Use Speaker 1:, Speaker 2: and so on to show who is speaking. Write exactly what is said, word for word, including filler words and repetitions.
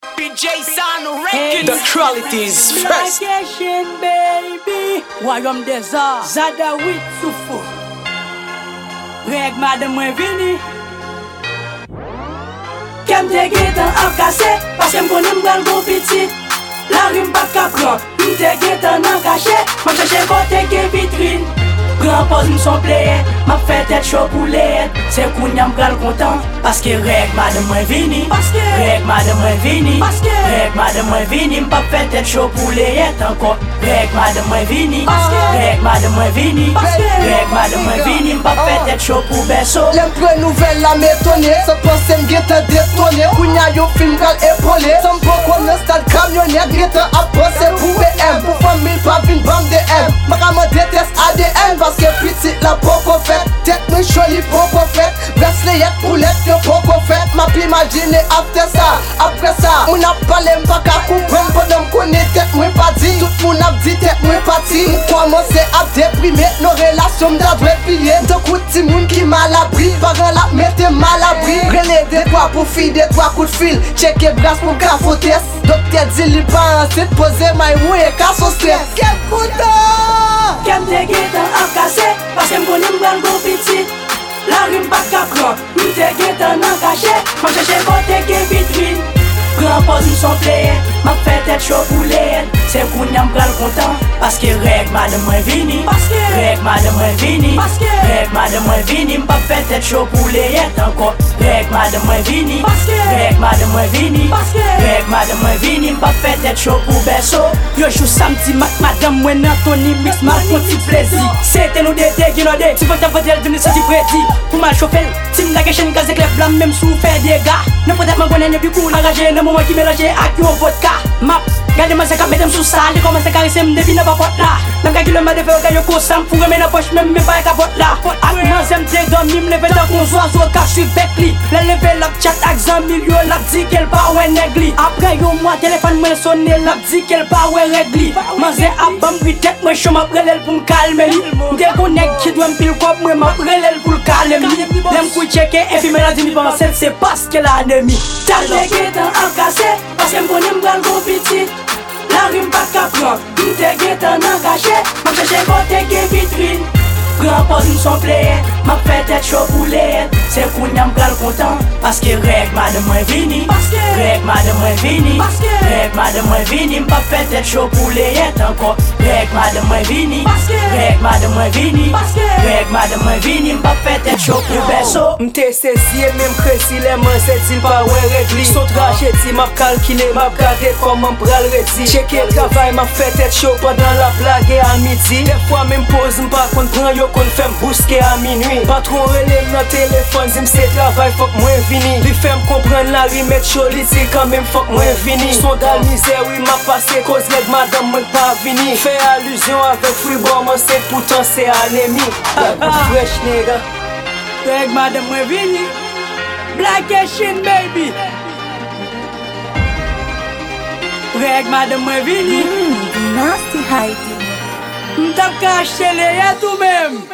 Speaker 1: B J Sound Records. The quality is first.
Speaker 2: Vacation, baby. Royaume des arts. Zada huit Soufou. Reg madame mwen vini. Kem te getan ap kase, paske m konen m bral gon pitit. La rime pat ka pran, m te getan an kache. M chache kote ke vitrine. Grand pose m son playe, m ap fè tèt chaud pou let. Se kounya m bral kontan, paske reg madame mwen vini. Reg madame mwen vini. Reg madame mwen vini, m pa fè tèt chaud pou let ankon. Reg madame mwen vini. Reg madame mwen vini. Reg madame mwen vini, m pa fè tèt chaud pou beso.
Speaker 3: Lem pre nouvel la m'étonné, se pense m gete détonné. Kounya yo film gal épaulé, sem po konen stade camionnet. Gete ap pense pou B M, pou famille pa vin bam D M. Maka me déteste A D N, paske petit la poko fèt. Tête mwen choli poko fèt, bracelet poulette yo poko fèt. Ma pi imagine after ça, après ça on a parlé m pa ka koupren, pendant m konen tête mwen pa di. Tout moun ap di tête mwen pati. M komanse ap déprimé, nos relations m'da dwe pilier. De kouti moun ki mal abri, parents la mette mal abri. Relé de toi pour fille, de trois coups de fil. Checké bras pour cafotes. Docteur dit li pa ensuite poser my mouye ka so stress. Quel content!
Speaker 2: Kem te getan ap kase, paske m konen m bral gon pitit. La rime pat ka pran, m te getan an kache. M chache kote ke vitrine. Grand pose m son playe, m ap fè tèt chaud pou let. Se kounya m bral kontan, paske reg madame mwen vini. Reg madame mwen vini. Reg madame mwen vini, m pa fè tèt chaud pou let ankon. Reg madame mwen vini. Reg madame mwen vini. Reg madame mwen vini, m pa fè tèt chaud pou beso. Yo jou samedi mak madame mwen nan Tony Mix mal konti plezi. Se te nou dete ginode, si fok ta fotel vini se ti predi. Pou mal chofel, si m la geshen kaze klef blam même sou fè dega. Ne potet man konen ne pi cool enragé, ne moment qui mélange ak yo vodka. Map, gade man se ka metem sou sal, de koman se karise m devine pa pot la. Nam ka kilo ma de fe o yo kosam, fou reme nan poche même me pa e ka pot la. Ak man zem te dormi, m leve tan kon zwa zo ka su bek li. Le leve lak chat ak zan milyo, lak di kel pa we negli. Apre yo mwa telefon mwen sonne, lak di kel pa we regli. Man ze ap bam bitek, mwen chom ap relel pou m kalme li. M de konek ki dwen pil kop, mwen ap relel pou l kalem li. Lem kou cheke, epi men la di mi pansel, se paske la anemi. Tal de getan ap kase, paske m konen m bral gon pitit. La rime pat ka pran, m te getan an kache. M chache kote ke vitrine. Grand pose m son playe, m ap fè tèt chaud pou let. Se kounya m bral kontan, paske reg madame mwen vini. Reg madame mwen vini. Reg madame mwen vini, m pa fè tèt chaud pou let ankon. Reg madame mwen vini. Reg madame mwen vini. Reg madame mwen vini, m pa fè tèt chaud pou beso.
Speaker 4: M te sesiye même kresi le man se dil pa we regli. Son trajet di m ap kalkile, m ap gade koman pral redi. Cheke travay, m ap fè tèt chaud pendant la plage a midi. De fwa même pose m pa kon pran yo kon fèm bouske a minuit. Patron relèm nan telefon, zim se travay fok mwen vini. Li fèm kompren la rimet chaud, li di kan même fok mwen vini. Son dal misère, oui m'a passé, cause reg madame mwen pa vini. Fè allusion avec fribon, man se pourtant se anemi. Fresh nigga.
Speaker 2: Reg madame mwen vini. Vacation baby. Reg madame mwen vini.
Speaker 5: Nasty hiding.
Speaker 2: M tap ka achete le ya tou mem.